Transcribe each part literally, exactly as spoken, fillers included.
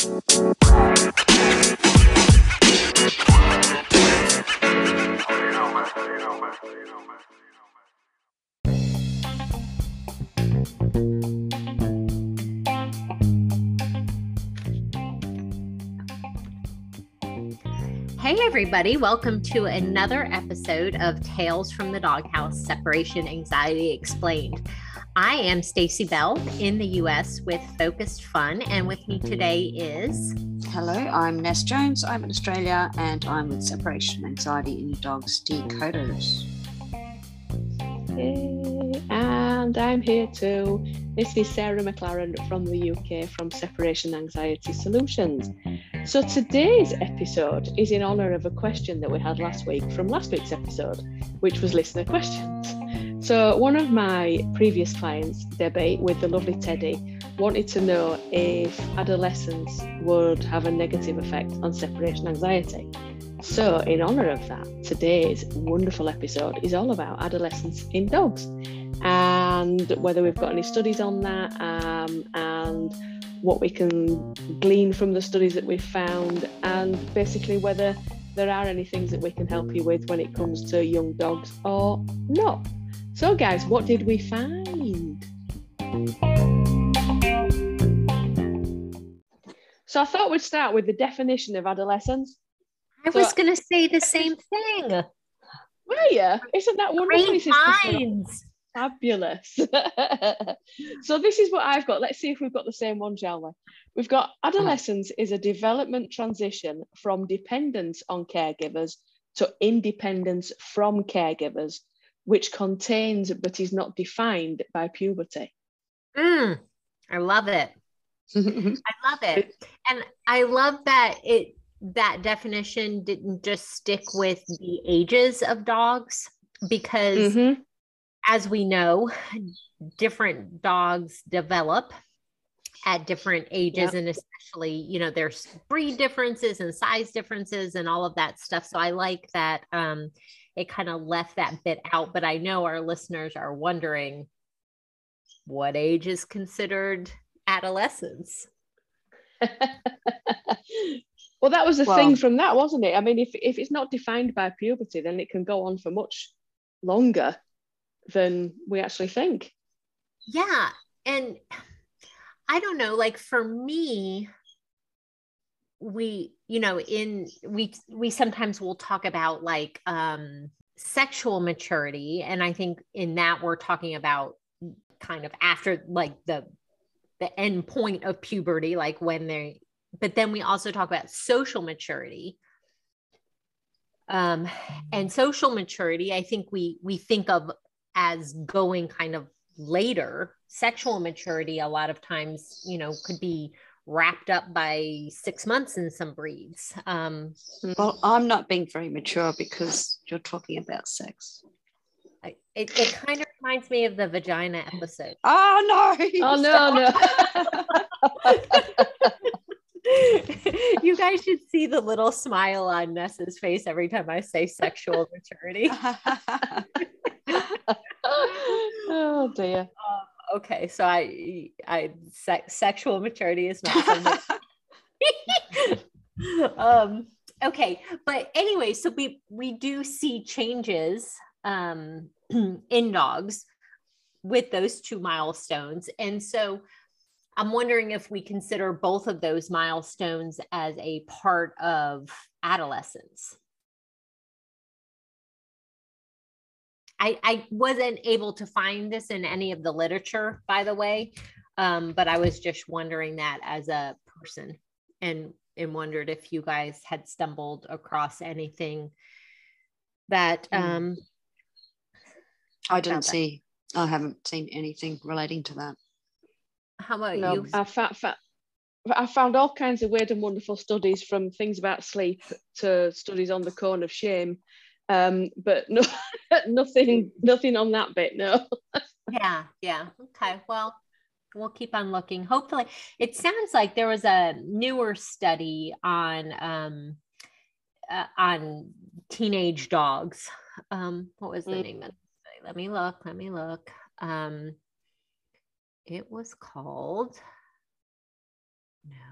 Hey everybody, welcome to another episode of Tales from the Doghouse, Separation Anxiety Explained. I am Stacy Bell in the U S with Focused Fun, and with me today is... Hello, I'm Ness Jones. I'm in Australia and I'm with Separation Anxiety in Your Dog's Decoders. Hey, and I'm here too. This is Sarah McLaren from the U K from Separation Anxiety Solutions. So today's episode is in honour of a question that we had last week from last week's episode, which was listener questions. So one of my previous clients, Debbie, with the lovely Teddy, wanted to know if adolescence would have a negative effect on separation anxiety. So in honour of that, today's wonderful episode is all about adolescence in dogs and whether we've got any studies on that um, and what we can glean from the studies that we've found, and basically whether there are any things that we can help you with when it comes to young dogs or not. So guys, what did we find? So I thought we'd start with the definition of adolescence. I So, was going to say the same thing. Were you? Isn't that wonderful? Great minds. Fabulous. So this is what I've got. Let's see if we've got the same one, shall we? We've got adolescence is a development transition from dependence on caregivers to independence from caregivers, which contains but is not defined by puberty. Mm, I love it. I love it. And I love that it that definition didn't just stick with the ages of dogs, because Mm-hmm. as we know, different dogs develop at different ages, Yeah. and especially, you know, there's breed differences and size differences and all of that stuff. So I like that um, it kind of left that bit out, but I know our listeners are wondering what age is considered adolescence. Well, that was the Well- thing from that, wasn't it? I mean, if if it's not defined by puberty, then it can go on for much longer than we actually think. Yeah. And I don't know, like for me, we, you know, in, we, we sometimes will talk about like um, sexual maturity. And I think in that we're talking about kind of after like the, the end point of puberty, like when they, but then we also talk about social maturity. Um, and social maturity, I think we, we think of as going kind of later. Sexual maturity a lot of times, you know, could be wrapped up by six months in some breeds. Um, Well, I'm not being very mature because you're talking about sex. it, it kind of reminds me of the vagina episode. Oh, no. Oh, no, no. You guys should see the little smile on Nessa's face every time I say sexual maturity. Oh, dear. Um, okay, so I, I, se- sexual maturity is not something. um, okay, but anyway, so we we do see changes um, in dogs with those two milestones, and so I'm wondering if we consider both of those milestones as a part of adolescence. I, I wasn't able to find this in any of the literature, by the way, um, but I was just wondering that as a person, and, and wondered if you guys had stumbled across anything that um, I didn't about that. see, I haven't seen anything relating to that. How about No, you? I, fa- fa- I found all kinds of weird and wonderful studies, from things about sleep to studies on the cone of shame, um, but no, nothing, nothing on that bit. No. Yeah, yeah. Okay. Well, we'll keep on looking. Hopefully, it sounds like there was a newer study on um, uh, on teenage dogs. Um, what was the Mm. name of it? Let me look. Let me look. Um, it was called. No,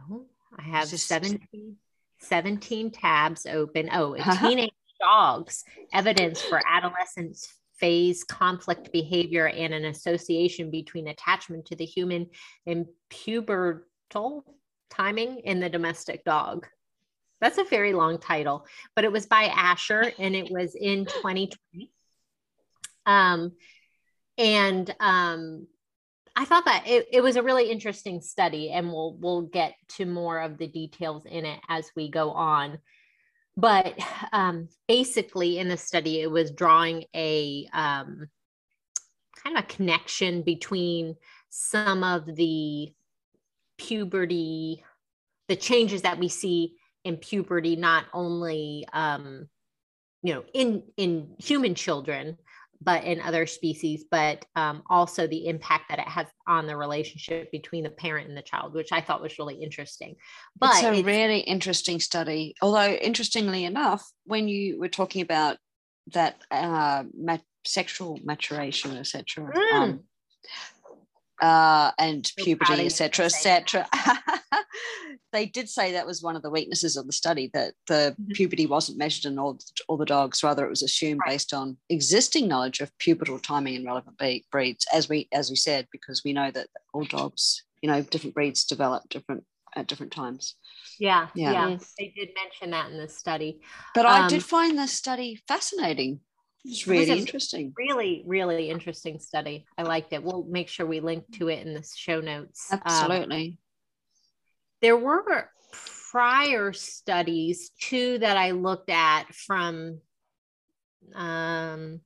I have Just... seventeen, seventeen tabs open. Oh, teenage dogs, evidence for adolescence phase conflict behavior and an association between attachment to the human and pubertal timing in the domestic dog. That's a very long title, but it was by Asher and it was in twenty twenty. Um, and um, I thought that it, it was a really interesting study, and we'll we'll get to more of the details in it as we go on. But um, basically in the study, it was drawing a um, kind of a connection between some of the puberty, the changes that we see in puberty, not only, um, you know, in, in human children, but in other species, but um, also the impact that it has on the relationship between the parent and the child, which I thought was really interesing. But it's a it's, really interesting study. Although, interestingly enough, when you were talking about that uh, mat- sexual maturation, et cetera, mm. um, uh, and So puberty, et cetera, et cetera. They did say that was one of the weaknesses of the study, that the mm-hmm. puberty wasn't measured in all, all the dogs. Rather, it was assumed right. based on existing knowledge of pubertal timing in relevant breeds, as we as we said, because we know that all dogs, you know, different breeds develop different at different times. Yeah, yeah, yeah. They did mention that in the study. But um, I did find this study fascinating. It's really it interesting. Really, really interesting study. I liked it. We'll make sure we link to it in the show notes. Absolutely. Um, there were prior studies too that I looked at from um,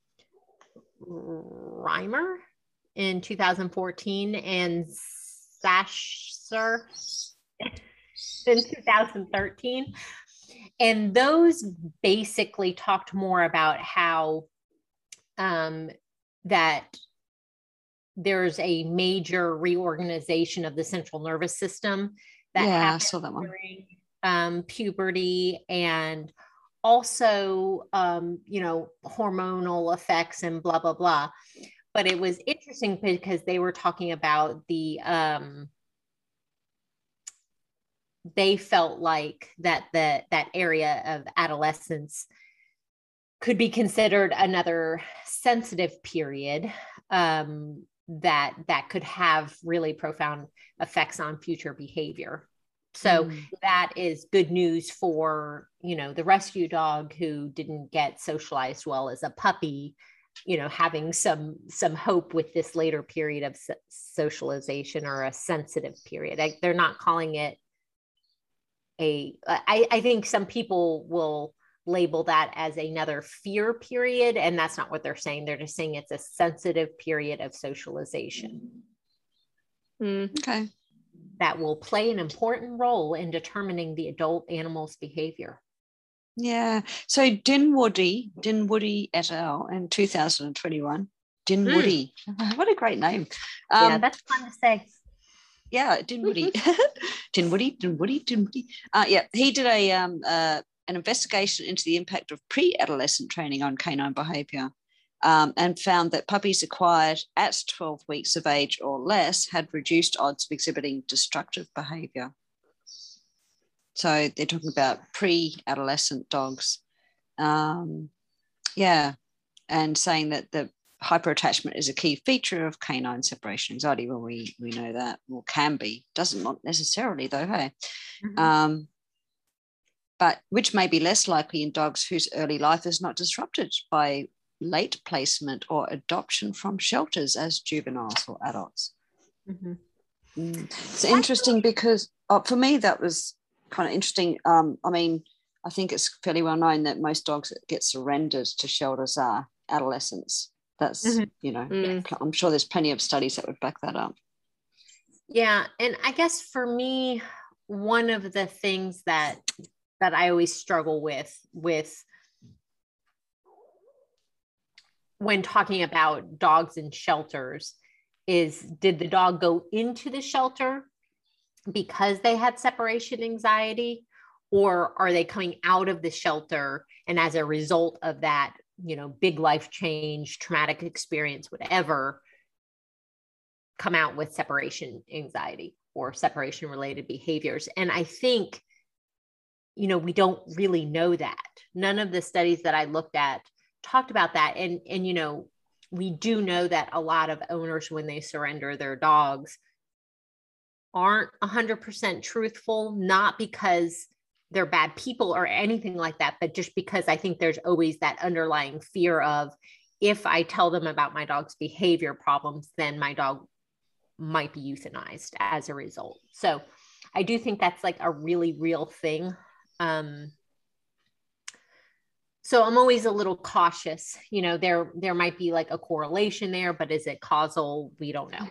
Reimer in two thousand fourteen and Sasser in two thousand thirteen. And those basically talked more about how um, that there's a major reorganization of the central nervous system that yeah, happens I saw that one. during um, puberty, and also, um, you know, hormonal effects and blah, blah, blah. But it was interesting because they were talking about the, um, they felt like that the that area of adolescence could be considered another sensitive period um, that that could have really profound effects on future behavior. So mm. that is good news for, you know, the rescue dog who didn't get socialized well as a puppy, you know, having some some hope with this later period of so- socialization or a sensitive period. I, they're not calling it a, I, I think some people will label that as another fear period, and that's not what they're saying. They're just saying it's a sensitive period of socialization. Mm. Okay. That will play an important role in determining the adult animal's behavior. Yeah. So Dinwoody, Dinwoody et al. In two thousand twenty-one. Dinwoody. Mm. What a great name. Um, yeah, that's fun to say. Yeah, Dinwoody. Dinwoody, Dinwoody, Dinwoody. Uh, yeah, he did a um, uh, an investigation into the impact of pre-adolescent training on canine behaviour, um, and found that puppies acquired at twelve weeks of age or less had reduced odds of exhibiting destructive behaviour. So they're talking about pre-adolescent dogs. Um, yeah, and saying that the hyperattachment is a key feature of canine separation anxiety. Well, we we know that, or can be. Doesn't not necessarily though, hey? Mm-hmm. Um, but which may be less likely in dogs whose early life is not disrupted by late placement or adoption from shelters as juveniles or adults. Mm-hmm. Mm. It's interesting because oh, for me that was kind of interesting. Um, I mean, I think it's fairly well known that most dogs that get surrendered to shelters are adolescents. That's, mm-hmm. you know, mm. I'm sure there's plenty of studies that would back that up. Yeah. And I guess for me, one of the things that that I always struggle with, with when talking about dogs in shelters is, did the dog go into the shelter because they had separation anxiety, or are they coming out of the shelter and as a result of that, you know, big life change, traumatic experience, whatever, come out with separation anxiety? or separation related behaviors. And I think, you know, we don't really know that. None of the studies that I looked at talked about that. And, and, you know, we do know that a lot of owners, when they surrender their dogs, aren't one hundred percent truthful, not because they're bad people or anything like that, but just because I think there's always that underlying fear of, if I tell them about my dog's behavior problems, then my dog might be euthanized as a result. So I do think that's like a really real thing. Um, so I'm always a little cautious, you know, there, there might be like a correlation there, but is it causal? We don't know.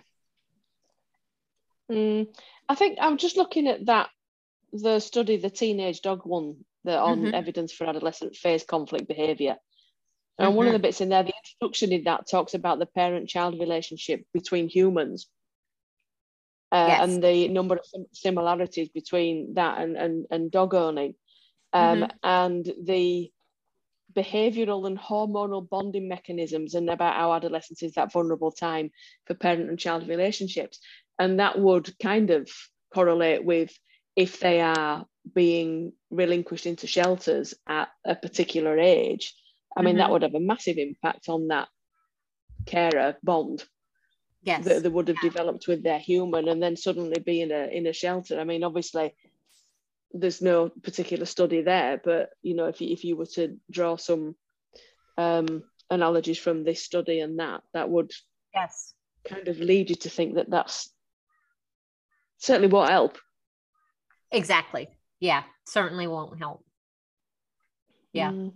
Mm, I think I'm just looking at that, the study, the teenage dog one, the on Mm-hmm. evidence for adolescent phase conflict behavior. And Mm-hmm. one of the bits in there, the introduction in that talks about the parent-child relationship between humans. Uh, Yes. And the number of similarities between that and, and, and dog owning, um, Mm-hmm. and the behavioral and hormonal bonding mechanisms, and about how adolescence is that vulnerable time for parent and child relationships. And that would kind of correlate with if they are being relinquished into shelters at a particular age. I mean, Mm-hmm. that would have a massive impact on that carer bond. Yes. That they would have developed with their human, and then suddenly be in a in a shelter. I mean, obviously there's no particular study there, but you know, if you, if you were to draw some um, analogies from this study and that, that would Yes. kind of lead you to think that that's certainly won't help. Exactly. Yeah. Certainly won't help. Yeah. Mm.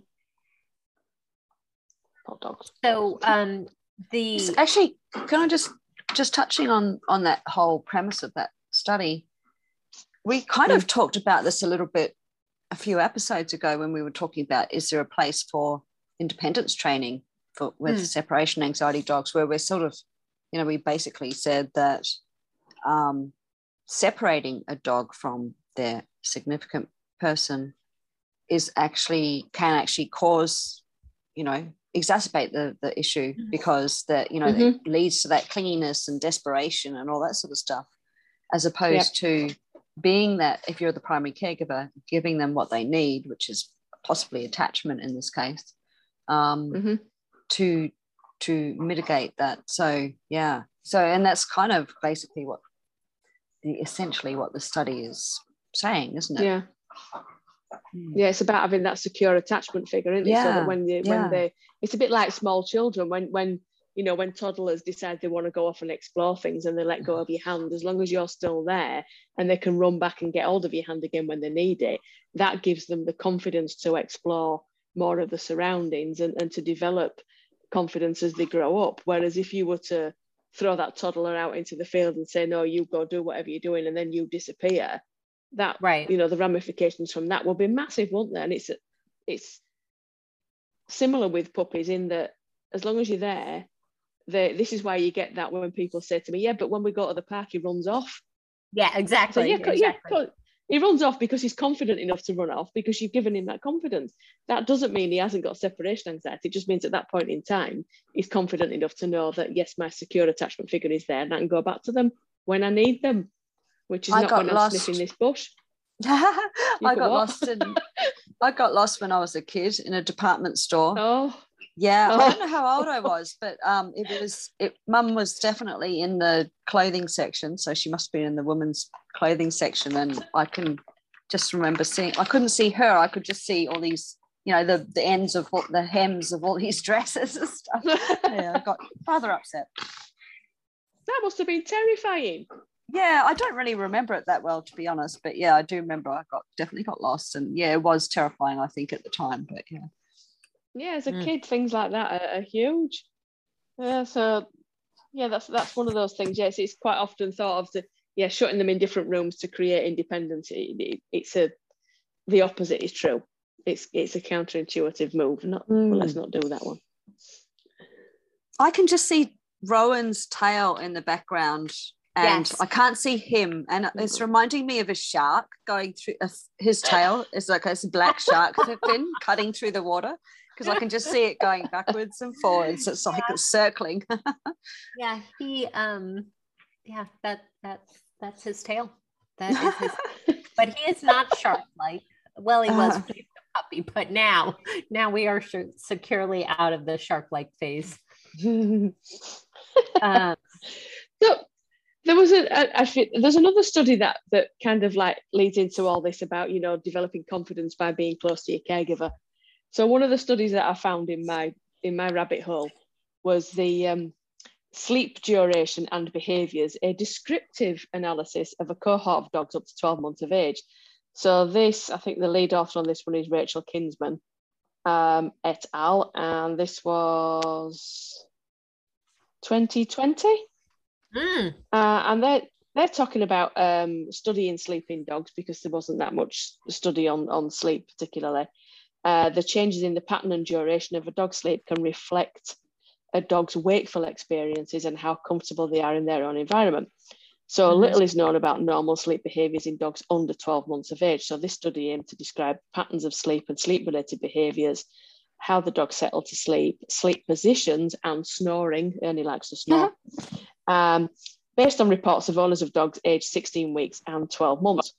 Hot dogs. So um, the Actually, can I just just touching on on that whole premise of that study, we kind of talked about this a little bit a few episodes ago when we were talking about, is there a place for independence training for with Mm. separation anxiety dogs, where we're sort of, you know, we basically said that um, separating a dog from their significant person is actually can actually cause, you know, exacerbate the the issue, because that, you know, Mhm. it leads to that clinginess and desperation and all that sort of stuff, as opposed to being that, if you're the primary caregiver, giving them what they need, which is possibly attachment in this case, um, Mm-hmm. to to mitigate that. So yeah, so and that's kind of basically what the essentially what the study is saying, isn't it? Yeah. Mm. Yeah, it's about having that secure attachment figure, isn't it? So Yeah, that when you yeah. when they, it's a bit like small children, when when you know, when toddlers decide they want to go off and explore things and they let go of your hand, as long as you're still there and they can run back and get hold of your hand again when they need it, that gives them the confidence to explore more of the surroundings and, and to develop confidence as they grow up. Whereas if you were to throw that toddler out into the field and say, no, you go do whatever you're doing, and then you disappear, that, right. you know, the ramifications from that will be massive, won't they? And it's it's similar with puppies in that as long as you're there, they, this is why you get that when people say to me, yeah, but when we go to the park, he runs off. Yeah, exactly. So, yeah, exactly. yeah, he runs off because he's confident enough to run off, because you've given him that confidence. That doesn't mean he hasn't got separation anxiety. It just means at that point in time, he's confident enough to know that, yes, my secure attachment figure is there and I can go back to them when I need them, which is I not got when lost. I'm sniffing this bush. I got got what? lost in I got lost when I was a kid in a department store. Oh, Yeah, Oh. I don't know how old I was, but um, it was. It, Mum was definitely in the clothing section, so she must have been in the women's clothing section. And I can just remember seeing. I couldn't see her. I could just see all these, you know, the the ends of all, the hems of all these dresses and stuff. Yeah, I got rather upset. that must have been terrifying. Yeah, I don't really remember it that well, to be honest. But yeah, I do remember I got definitely got lost, and yeah, it was terrifying, I think, at the time. But yeah. Yeah, as a Mm. kid, things like that are, are huge. Yeah, so yeah, that's that's one of those things. Yes, it's quite often thought of, to, yeah, shutting them in different rooms to create independence. It, it, it's a the opposite is true. It's it's a counterintuitive move. Not Mm. well, let's not do that one. I can just see Rowan's tail in the background, and Yes. I can't see him, and it's reminding me of a shark going through a, his tail. It's like a black shark fin cutting through the water, because I can just see it going backwards and forwards. It's like it's circling. Yeah, he um yeah, that that's That's his tail. That is his, but he is not shark-like. Well, he was when he was a puppy, but now, now we are securely out of the shark-like phase. um, so there was a, a actually there's another study that that kind of like leads into all this about, you know, developing confidence by being close to your caregiver. So one of the studies that I found in my in my rabbit hole was the um, sleep duration and behaviours, a descriptive analysis of a cohort of dogs up to twelve months of age. So this, I think the lead author on this one is Rachel Kinsman um, et al. And this was twenty twenty. Mm. Uh, and they're, they're talking about um, studying sleeping dogs because there wasn't that much study on, on sleep particularly. Uh, the changes in the pattern and duration of a dog's sleep can reflect a dog's wakeful experiences and how comfortable they are in their own environment. So mm-hmm. little is known about normal sleep behaviours in dogs under twelve months of age. So this study aimed to describe patterns of sleep and sleep-related behaviours, how the dog settled to sleep, sleep positions and snoring. Ernie likes to snore. um, based on reports of owners of dogs aged sixteen weeks and twelve months.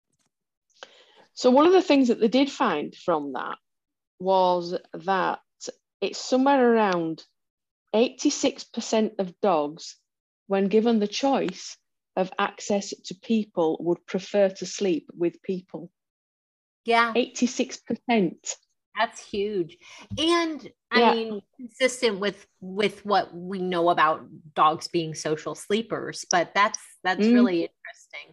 So one of the things that they did find from that was that it's somewhere around eighty-six percent of dogs, when given the choice of access to people, would prefer to sleep with people. Yeah. eighty-six percent. That's huge. And I yeah. mean, consistent with, with what we know about dogs being social sleepers, but that's, that's mm. really interesting.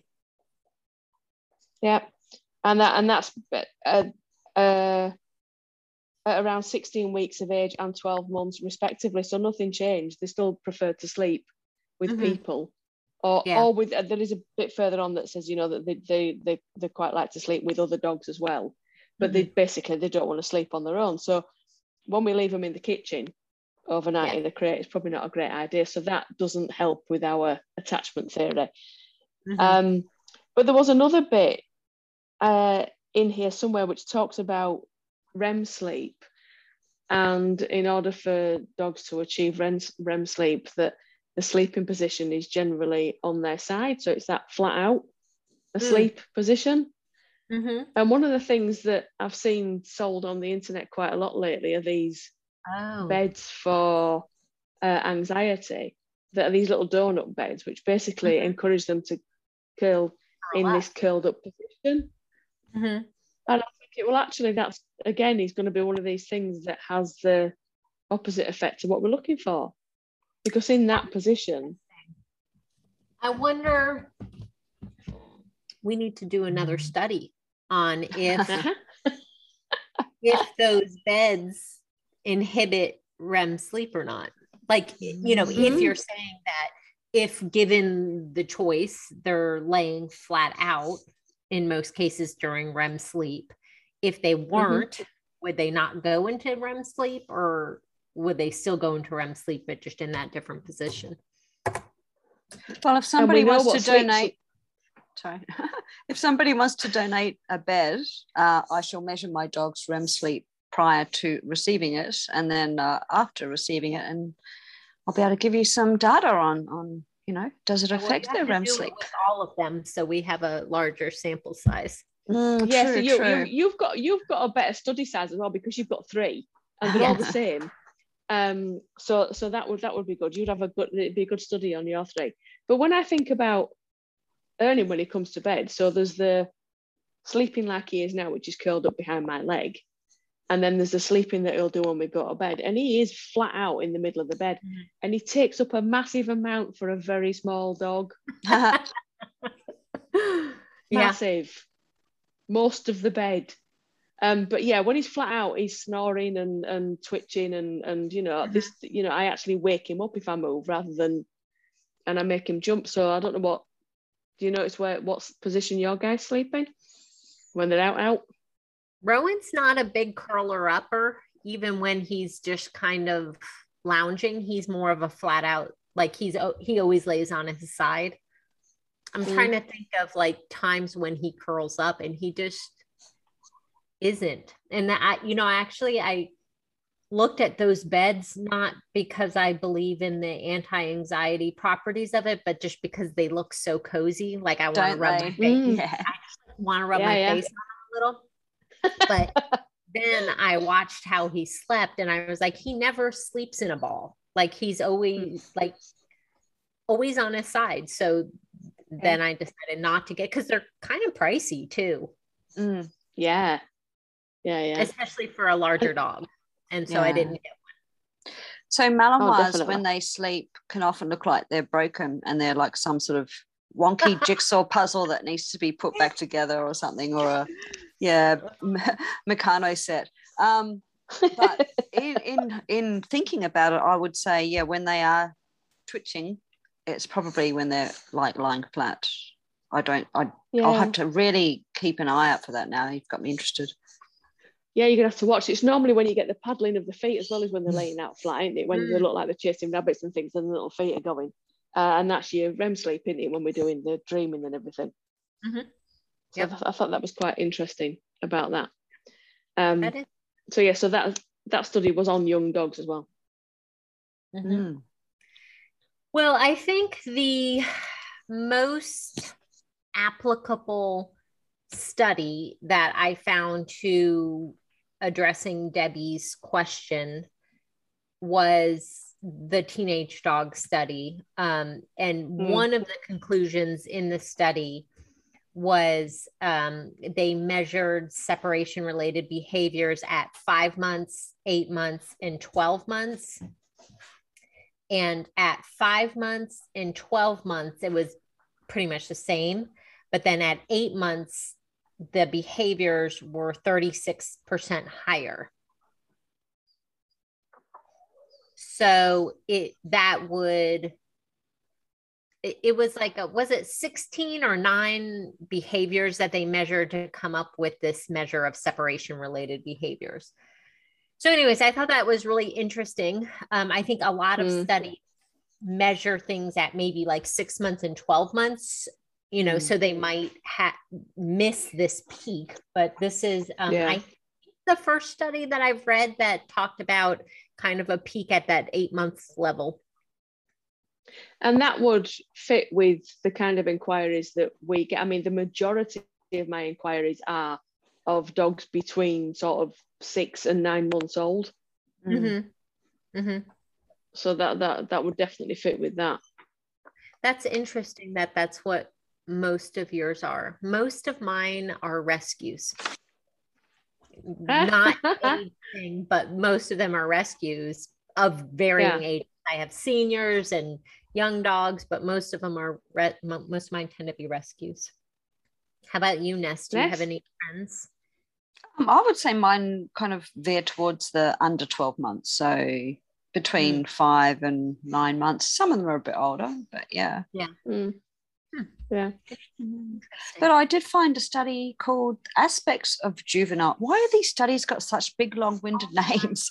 Yeah. And that, and that's, uh, uh, at around sixteen weeks of age and twelve months respectively, so nothing changed. They still prefer to sleep with mm-hmm. people, or yeah. or with uh, there is a bit further on that says, you know, that they they they, they quite like to sleep with other dogs as well, but mm-hmm. they basically they don't want to sleep on their own. So when we leave them in the kitchen overnight yeah. in the crate, it's probably not a great idea. So that doesn't help with our attachment theory. Mm-hmm. Um, but there was another bit uh, in here somewhere which talks about R E M sleep, and in order for dogs to achieve R E M sleep, that the sleeping position is generally on their side, so it's that flat out asleep mm. position. Mm-hmm. And one of the things that I've seen sold on the internet quite a lot lately are these oh. beds for uh, anxiety, that are these little donut beds which basically mm-hmm. encourage them to curl oh, in wow. this curled up position. Mm-hmm. And I think it will actually, that's again, is going to be one of these things that has the opposite effect of what we're looking for. Because in that position, I wonder, we need to do another study on if if those beds inhibit R E M sleep or not. Like, you know, mm-hmm. if you're saying that if given the choice, they're laying flat out in most cases during R E M sleep. If they weren't, mm-hmm. would they not go into R E M sleep, or would they still go into R E M sleep, but just in that different position? Well, if somebody we wants to donate, sorry, if somebody wants to donate a bed, uh, I shall measure my dog's R E M sleep prior to receiving it, and then uh, after receiving it, and I'll be able to give you some data on on. You know, does it affect well, their R E M sleep? With all of them, so we have a larger sample size. Mm, yeah, true, so you, true. You, you've got you've got a better study size as well because you've got three, and they're yeah. all the same. Um, so so that would that would be good. You'd have a good it'd be a good study on your three. But when I think about Ernie when he comes to bed, so there's the sleeping like he is now, which is curled up behind my leg. And then there's the sleeping that he'll do when we go to bed. And he is flat out in the middle of the bed. Mm-hmm. And he takes up a massive amount for a very small dog. Massive. Yeah. Most of the bed. Um, but yeah, when he's flat out, he's snoring and, and twitching and, and, you know, mm-hmm. this, you know, I actually wake him up if I move rather than, and I make him jump. So I don't know what, do you notice where, what position your guys sleep in when they're out, out? Rowan's not a big curler upper, even when he's just kind of lounging. He's more of a flat out, like he's he always lays on his side. I'm mm. trying to think of like times when he curls up and he just isn't. And that, you know, actually I looked at those beds, not because I believe in the anti-anxiety properties of it, but just because they look so cozy. Like I want to Don't rub they? my face. Mm. Yeah. I want to rub Yeah, my yeah. face on them a little. But then I watched how he slept, and I was like, he never sleeps in a ball. Like he's always like always on his side. So then I decided not to get, because they're kind of pricey too. Mm. Yeah. Yeah, yeah. Especially for a larger dog. And so Yeah. I didn't get one. So Malinois, definitely. when they sleep, can often look like they're broken and they're like some sort of wonky jigsaw puzzle that needs to be put back together or something, or a yeah Meccano set. Um, but in, in in thinking about it, I would say yeah, when they are twitching, it's probably when they're like lying flat. I don't. I Yeah. I'll have to really keep an eye out for that now. You've got me interested. Yeah, you're gonna have to watch. It's normally when you get the paddling of the feet as well as when they're laying out flat, isn't it? When Mm. they look like they're chasing rabbits and things, and the little feet are going. Uh, and that's your R E M sleep, isn't it? When we're doing the dreaming and everything. Mm-hmm. So Yep. I, th- I thought that was quite interesting about that. Um, That is. so yeah, so that that study was on young dogs as well. Mm-hmm. Mm. Well, I think the most applicable study that I found to addressing Debbie's question was the teenage dog study. Um, and Mm. one of the conclusions in the study was um, they measured separation related behaviors at five months, eight months, and twelve months. And at five months and twelve months, it was pretty much the same. But then at eight months, the behaviors were thirty-six percent higher. So it that would, it, it was like, a, was it sixteen or nine behaviors that they measured to come up with this measure of separation related behaviors? So anyways, I thought that was really interesting. Um, I think a lot of Mm. studies measure things at maybe like six months and twelve months, you know, Mm. so they might ha- miss this peak. But this is, um, Yeah. I think the first study that I've read that talked about kind of a peak at that eight months level. And that would fit with the kind of inquiries that we get. I mean, the majority of my inquiries are of dogs between sort of six and nine months old. Mm. Mm-hmm. Mm-hmm. So that that that would definitely fit with that. That's interesting that that's what most of yours are. Most of mine are rescues. Not anything, but most of them are rescues of varying Yeah. ages. I have seniors and young dogs, but most of them are, re- mo- most of mine tend to be rescues. How about you, Ness? Do you have Ness? any friends? Um, I would say mine kind of veer towards the under twelve months. So between Mm. five and nine months. Some of them are a bit older, but yeah. Mm. Hmm. Yeah. But I did find a study called Aspects of Juvenile. Why are these studies got such big, long-winded names?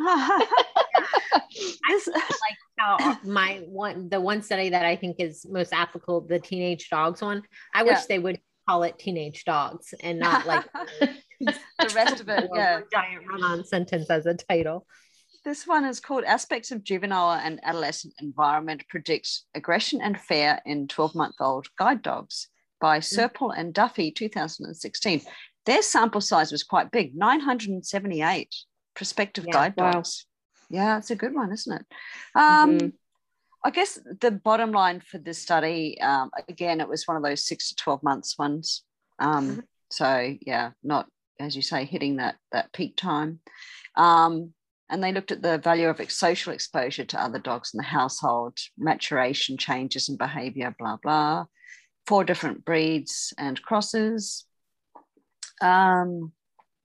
I like how my one, the one study that I think is most applicable, the teenage dogs one. I Yeah. wish they would call it teenage dogs and not like the rest of it, or yeah. one giant run-on sentence as a title. This one is called Aspects of Juvenile and Adolescent Environment Predicts Aggression and Fear in twelve-month-old Guide Dogs by Serpell and Duffy, two thousand sixteen. Their sample size was quite big, nine hundred seventy-eight prospective Yeah. guide Wow. dogs. Yeah, it's a good one, isn't it? Um, Mhm. I guess the bottom line for this study, um, again, it was one of those six to twelve months ones. Um, Mhm. So, yeah, not, as you say, hitting that, that peak time. Um, and they looked at the value of ex- social exposure to other dogs in the household, maturation changes in behavior, blah, blah, four different breeds and crosses. Um,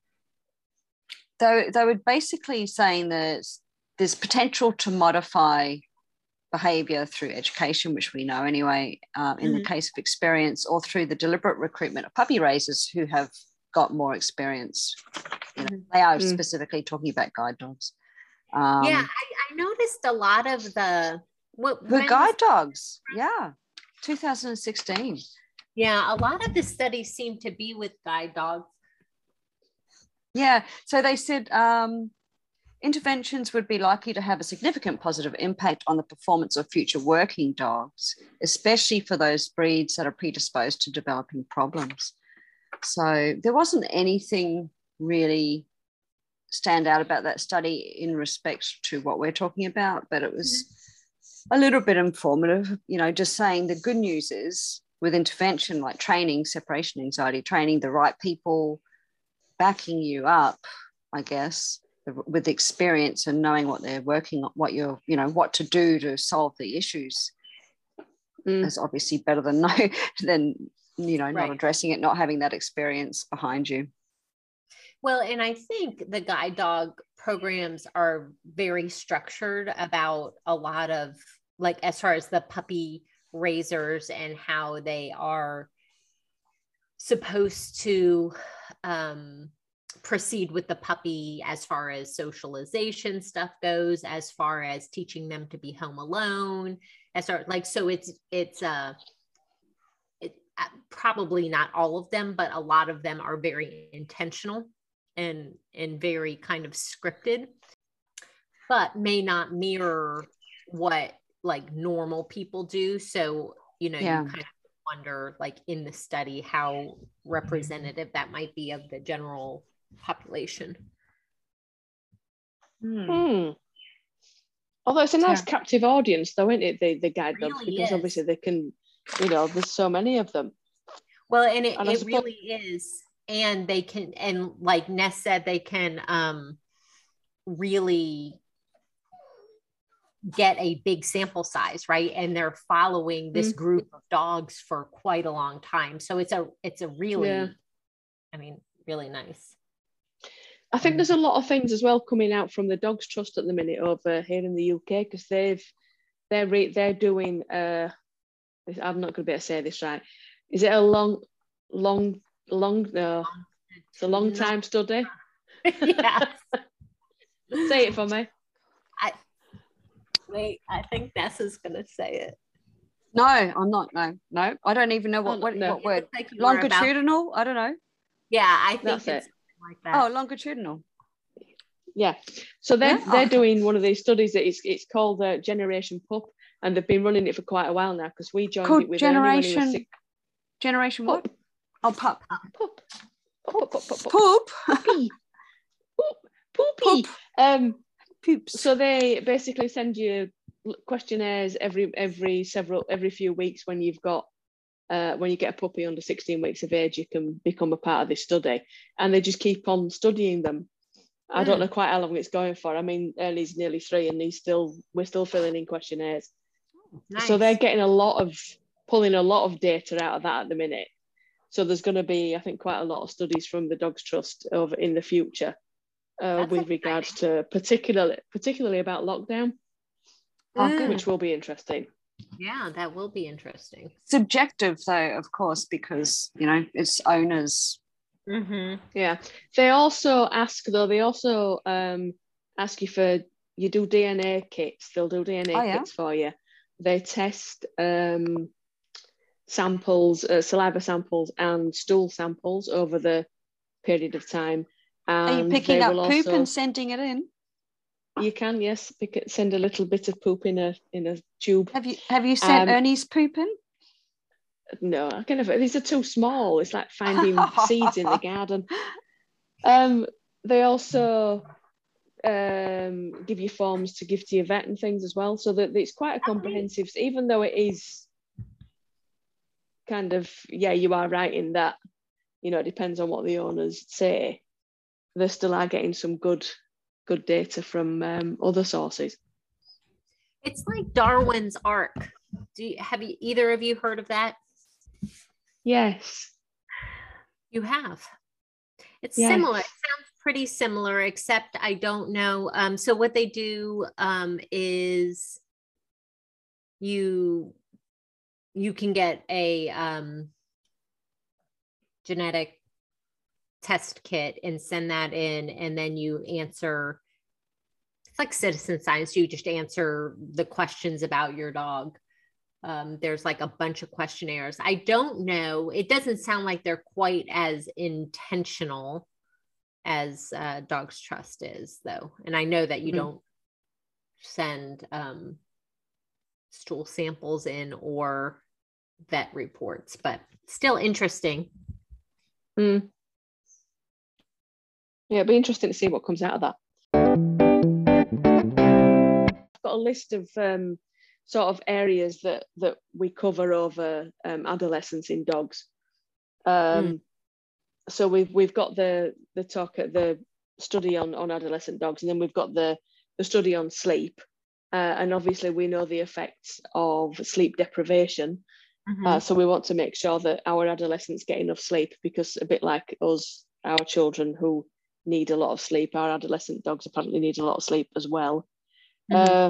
they, they were basically saying that there's potential to modify behavior through education, which we know anyway, uh, in Mhm. the case of experience, or through the deliberate recruitment of puppy raisers who have got more experience. You know, Mhm. they are Mm. specifically talking about guide dogs. Um, Yeah, I, I noticed a lot of the what the when guide was- dogs, yeah, two thousand sixteen. yeah, a lot of the studies seem to be with guide dogs. Yeah, so they said um, interventions would be likely to have a significant positive impact on the performance of future working dogs, especially for those breeds that are predisposed to developing problems. So there wasn't anything really stand out about that study in respect to what we're talking about, but it was a little bit informative, you know, just saying the good news is with intervention like training, separation anxiety, training the right people, backing you up, I guess, with experience and knowing what they're working on, what you're, you know, what to do to solve the issues mm. is obviously better than no, than, you know, right. not addressing it, not having that experience behind you. Well, and I think the guide dog programs are very structured about a lot of, like, as far as the puppy raisers and how they are supposed to um, proceed with the puppy as far as socialization stuff goes, as far as teaching them to be home alone, as far, like, so it's, it's, uh, it, probably not all of them, but a lot of them are very intentional and and very kind of scripted, but may not mirror what like normal people do. So, you know, yeah. you kind of wonder, like in the study, how representative that might be of the general population. Hmm. Although it's a nice yeah. captive audience though, isn't it, the, the guide dogs, really because is. Obviously they can, you know, there's so many of them. Well, and it, and it suppose- really is. And they can, and like Ness said, they can um, really get a big sample size, right? And they're following this mm-hmm. group of dogs for quite a long time. So it's a, it's a really, yeah. I mean, really nice. I think there's a lot of things as well coming out from the Dogs Trust at the minute over here in the U K, because they've, they're re- they're doing, uh, I'm not going to be able to say this right. Is it a long, long, long no it's a long time study? Yeah. Say it for me. I wait I think Ness is gonna say it. No, I'm not. No no I don't even know what, oh, what, no. what word. Like longitudinal about... I don't know. Yeah, I think That's it's it. Like that. Oh, longitudinal. Yeah, so they're yeah? they're oh. doing one of these studies that is it's called uh, Generation Pup, and they've been running it for quite a while now, because we joined called it with Generation Ernie when he was six. Generation what? Pup. Oh, pup. Pup. Pup. Pup. Pup. Pup. Poop. Poopy. Poop. Poopy. Poop. Um. Poops. So they basically send you questionnaires every every several every few weeks when you've got uh, when you get a puppy under sixteen weeks of age, you can become a part of this study, and they just keep on studying them. I don't know quite how long it's going for. I mean, Ernie's nearly three, and he's still we're still filling in questionnaires. Nice. So they're getting a lot of pulling a lot of data out of that at the minute. So there's going to be, I think, quite a lot of studies from the Dogs Trust over in the future uh, with exciting. regards to particularly particularly about lockdown, mm. which will be interesting. Yeah, that will be interesting. Subjective though, of course, because you know it's owners. Mm-hmm. Yeah, they also ask though. They also um, ask you for you do D N A kits. They'll do D N A oh, yeah? kits for you. They test um, samples, uh, saliva samples, and stool samples over the period of time. And are you picking up poop also, and sending it in? You can, yes, pick it, send a little bit of poop in a in a tube. Have you have you sent um, Ernie's poop in? No, I kind of. These are too small. It's like finding seeds in the garden. Um, they also um, give you forms to give to your vet and things as well, so that it's quite a comprehensive. Even though it is kind of, yeah, you are right in that. You know, it depends on what the owners say. They still are getting some good, good data from um, other sources. It's like Darwin's Ark. Do you, have you either of you heard of that? Yes. You have. It's yes. similar. It sounds pretty similar, except I don't know. Um, so what they do um, is you you can get a um, genetic test kit and send that in, and then you answer. It's like citizen science. You just answer the questions about your dog. Um, there's like a bunch of questionnaires. I don't know. It doesn't sound like they're quite as intentional as uh, Dogs Trust is, though. And I know that you Mhm. don't send um, stool samples in or vet reports, but still interesting. Mm. Yeah, it'd be interesting to see what comes out of that. I've got a list of um, sort of areas that that we cover over um, adolescence in dogs. Um, Mm. So we've we've got the the talk at the study on on adolescent dogs, and then we've got the the study on sleep, uh, and obviously we know the effects of sleep deprivation. Mm-hmm. Uh, so we want to make sure that our adolescents get enough sleep, because a bit like us, our children who need a lot of sleep, our adolescent dogs apparently need a lot of sleep as well. Mm-hmm. Uh,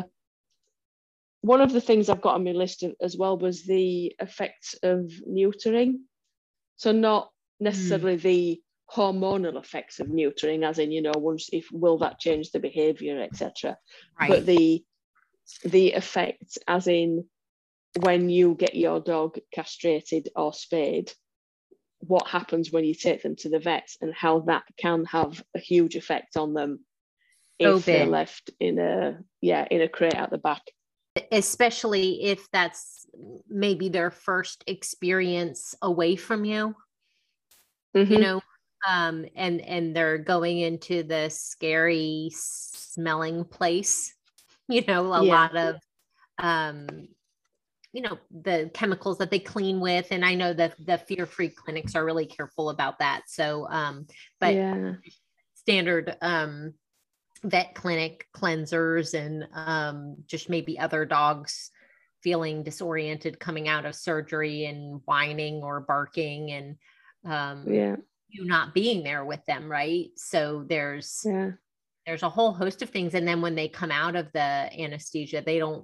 one of the things I've got on my list of, as well was the effects of neutering. So not necessarily mm. the hormonal effects of neutering, as in, you know, once if will that change the behavior, et cetera. Right. But the the effects, as in when you get your dog castrated or spayed, what happens when you take them to the vets, and how that can have a huge effect on them so if big. They're left in a yeah in a crate at the back. Especially if that's maybe their first experience away from you, mm-hmm. you know, um, and, and they're going into the scary smelling place, you know, a yeah. lot of, um, you know, the chemicals that they clean with. And I know that the fear-free clinics are really careful about that. So, um, but yeah. standard, um, vet clinic cleansers and um, just maybe other dogs feeling disoriented coming out of surgery and whining or barking, and um, yeah. you not being there with them, right? So there's yeah. there's a whole host of things. And then when they come out of the anesthesia, they don't,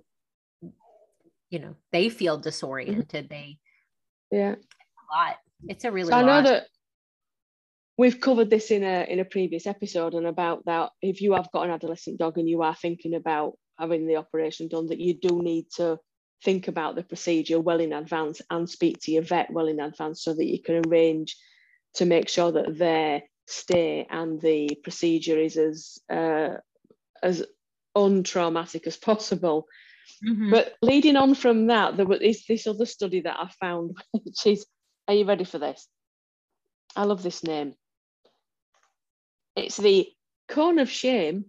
you know, they feel disoriented. Mm-hmm. They yeah, a lot. It's a really so I lot. know that we've covered this in a in a previous episode, and about that if you have got an adolescent dog and you are thinking about having the operation done, that you do need to think about the procedure well in advance and speak to your vet well in advance, so that you can arrange to make sure that their stay and the procedure is as uh, as untraumatic as possible. Mm-hmm. But leading on from that, there was this other study that I found, which is, are you ready for this? I love this name. It's the Cone of Shame,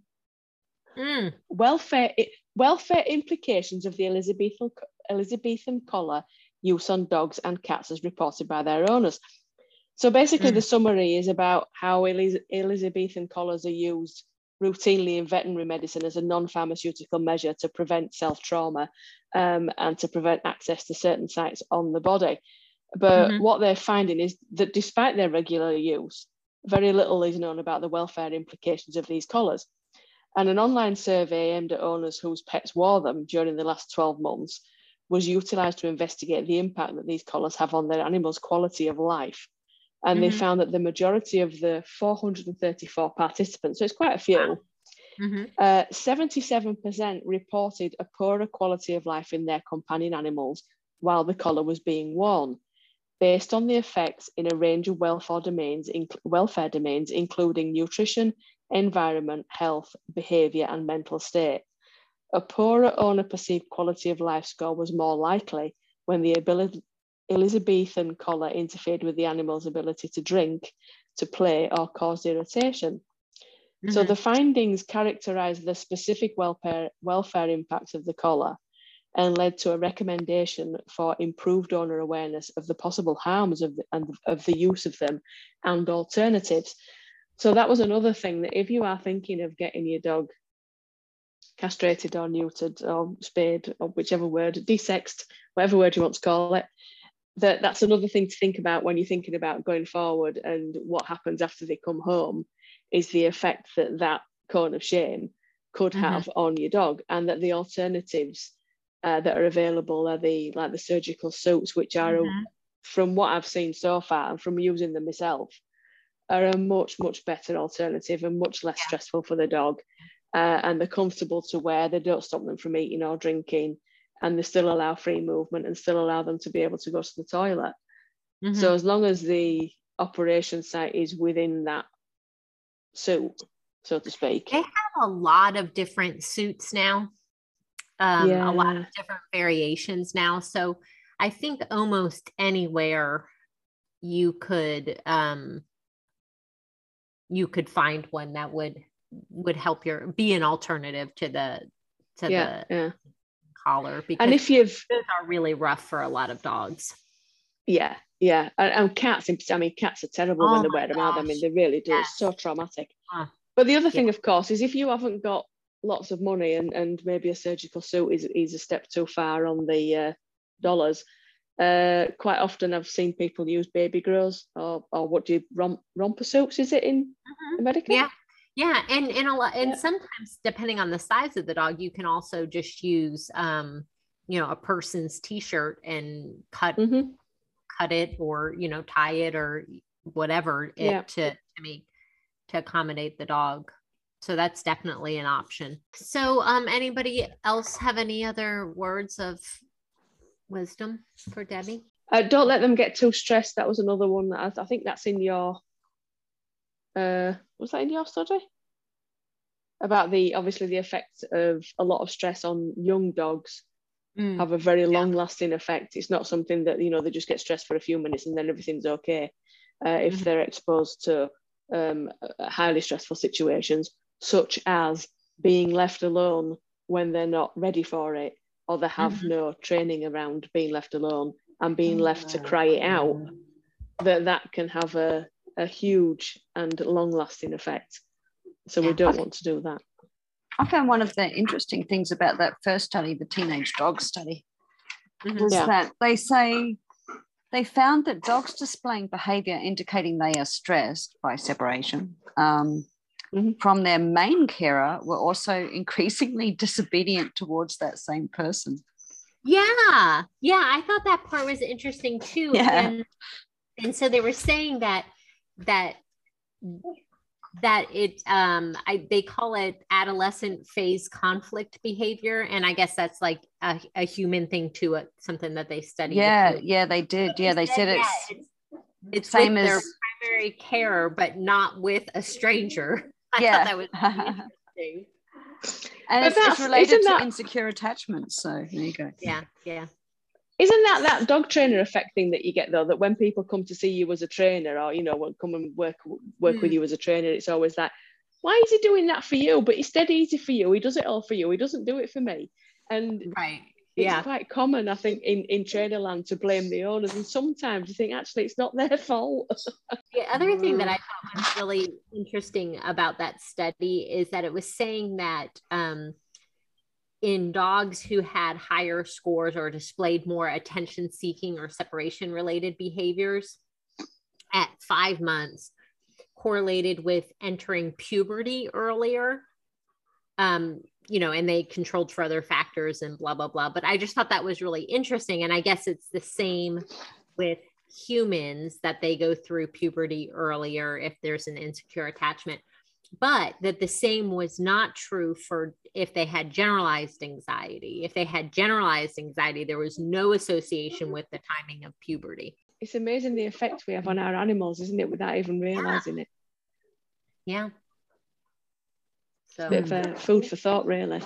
mm. welfare welfare implications of the Elizabethan Elizabethan collar use on dogs and cats as reported by their owners. So basically mm. the summary is about how Eliz Elizabethan collars are used routinely in veterinary medicine as a non-pharmaceutical measure to prevent self-trauma um, and to prevent access to certain sites on the body. But mm-hmm. what they're finding is that despite their regular use, very little is known about the welfare implications of these collars. And an online survey aimed at owners whose pets wore them during the last twelve months was utilised to investigate the impact that these collars have on their animals' quality of life. And mm-hmm. they found that the majority of the four hundred thirty-four participants, so it's quite a few, wow. mm-hmm. uh, seventy-seven percent reported a poorer quality of life in their companion animals while the collar was being worn, based on the effects in a range of welfare domains, welfare domains, including nutrition, environment, health, behaviour, and mental state. A poorer owner perceived quality of life score was more likely when the ability, Elizabethan collar interfered with the animal's ability to drink, to play, or caused irritation. Mm-hmm. So the findings characterised the specific welfare, welfare impacts of the collar and led to a recommendation for improved owner awareness of the possible harms of the, and of the use of them and alternatives. So that was another thing, that if you are thinking of getting your dog castrated or neutered or spayed or whichever word, desexed, whatever word you want to call it, that that's another thing to think about when you're thinking about going forward and what happens after they come home, is the effect that that cone of shame could mm-hmm. have on your dog, and that the alternatives uh, that are available are the like the surgical suits, which are, mm-hmm. from what I've seen so far and from using them myself, are a much, much better alternative and much less yeah. stressful for the dog. Uh, and they're comfortable to wear. They don't stop them from eating or drinking, and they still allow free movement and still allow them to be able to go to the toilet. Mm-hmm. So as long as the operation site is within that suit, so to speak. They have a lot of different suits now, um, Yeah. a lot of different variations now. So I think almost anywhere you could um, you could find one that would would help your be an alternative to the to Yeah, the yeah. collar, because And if you've, those are really rough for a lot of dogs. yeah, yeah, and, and cats, in- I mean, cats are terrible Oh when they my wear them out. I mean, gosh. they really do. Yes. It's so traumatic. Uh, But the other thing, yeah. of course, is if you haven't got lots of money and, and maybe a surgical suit is, is a step too far on the uh, dollars, uh, quite often I've seen people use baby grows or, or what do you, romp, romper suits, is it in Mhm. America? Yeah. Yeah. And, and a lot, and Yeah. sometimes depending on the size of the dog, you can also just use, um, you know, a person's t-shirt and cut, Mm-hmm. cut it, or, you know, tie it or whatever it Yeah. to, to make, to accommodate the dog. So that's definitely an option. So, um, anybody else have any other words of wisdom for Debbie? Uh, don't let them get too stressed. That was another one that I, I think that's in your, uh, was that in your study? About the, obviously the effect of a lot of stress on young dogs Mm. have a very long lasting effect. It's not something that, you know, they just get stressed for a few minutes and then everything's okay. Uh, if Mhm. they're exposed to um, highly stressful situations, such as being left alone when they're not ready for it, or they have Mhm. no training around being left alone and being left to cry it out, that that can have a, a huge and long lasting effect. So we Yeah. don't Okay. want to do that. I found one of the interesting things about that first study, the teenage dog study, Mhm. was Yeah. that they say they found that dogs displaying behavior indicating they are stressed by separation um, Mhm. from their main carer were also increasingly disobedient towards that same person. Yeah. Yeah. I thought that part was interesting too. Yeah. And and so they were saying that that that it um I they call it adolescent phase conflict behavior. And I guess that's like a, a human thing too, uh, something that they studied. Yeah, too. yeah, they did. Yeah, they said yeah, it's it's it's same with their as primary carer, but not with a stranger. I yeah. thought that was really interesting. And But it's, it's that's- related isn't to that- insecure attachments. So there you go. Yeah, yeah. Isn't that that dog trainer effect thing that you get though, that when people come to see you as a trainer, or, you know, will come and work work Mm. with you as a trainer, it's always that, why is he doing that for you? But it's dead easy for you. He does it all for you. He doesn't do it for me. And Right. it's Yeah. quite common, I think, in, in trainer land to blame the owners. And sometimes you think, actually, it's not their fault. The other thing that I thought was really interesting about that study is that it was saying that um, in dogs who had higher scores or displayed more attention seeking or separation related behaviors at five months correlated with entering puberty earlier. Um, you know, and they controlled for other factors and blah, blah, blah. But I just thought that was really interesting. And I guess it's the same with humans, that they go through puberty earlier if there's an insecure attachment, but that the same was not true for if they had generalized anxiety. If they had generalized anxiety, there was no association with the timing of puberty. It's amazing the effect we have on our animals, isn't it, without even realizing it. Yeah. So Bit of uh, food for thought, really.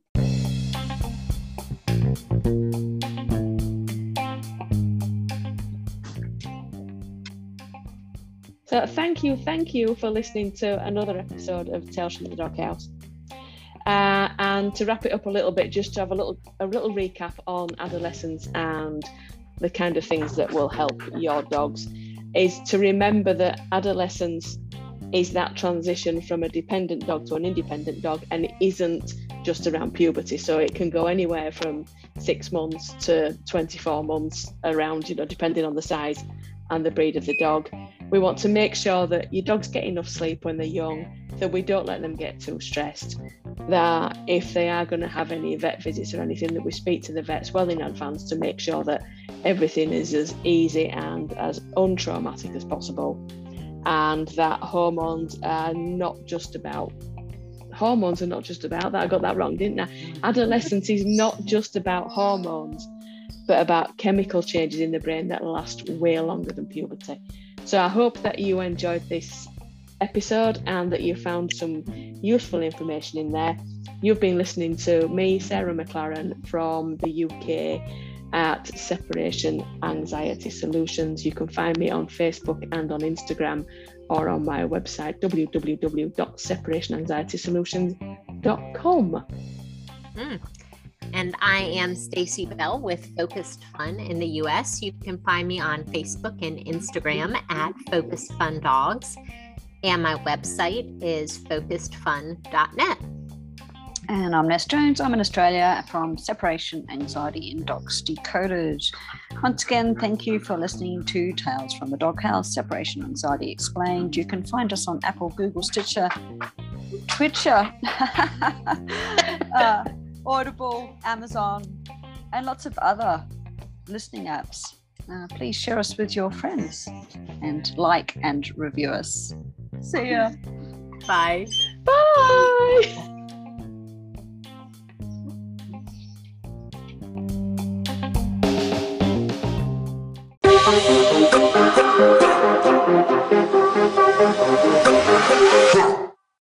So thank you, thank you for listening to another episode of Tales from the Doghouse. Uh, and to wrap it up a little bit, just to have a little a little recap on adolescence and the kind of things that will help your dogs, is to remember that adolescence is that transition from a dependent dog to an independent dog, and it isn't just around puberty. So it can go anywhere from six months to twenty-four months around, you know, depending on the size and the breed of the dog. We want to make sure that your dogs get enough sleep when they're young, that we don't let them get too stressed, that if they are going to have any vet visits or anything, that we speak to the vets well in advance to make sure that everything is as easy and as untraumatic as possible, and that hormones are not just about hormones are not just about that. I got that wrong, didn't I? Adolescence is not just about hormones, but about chemical changes in the brain that last way longer than puberty. So I hope that you enjoyed this episode and that you found some useful information in there. You've been listening to me, Sarah McLaren, from the U K at Separation Anxiety Solutions. You can find me on Facebook and on Instagram, or on my website, w w w dot separation anxiety solutions dot com. Mm. And I am Stacey Bell with Focused Fun in the U S. You can find me on Facebook and Instagram at Focused Fun Dogs. And my website is focusedfun dot net. And I'm Ness Jones. I'm in Australia from Separation Anxiety in Dogs Decoded. Once again, thank you for listening to Tales from the Doghouse, Separation Anxiety Explained. You can find us on Apple, Google, Stitcher, Twitcher, uh, Audible, Amazon, and lots of other listening apps. Uh, please share us with your friends and like and review us. See ya. Bye. Bye. Bye.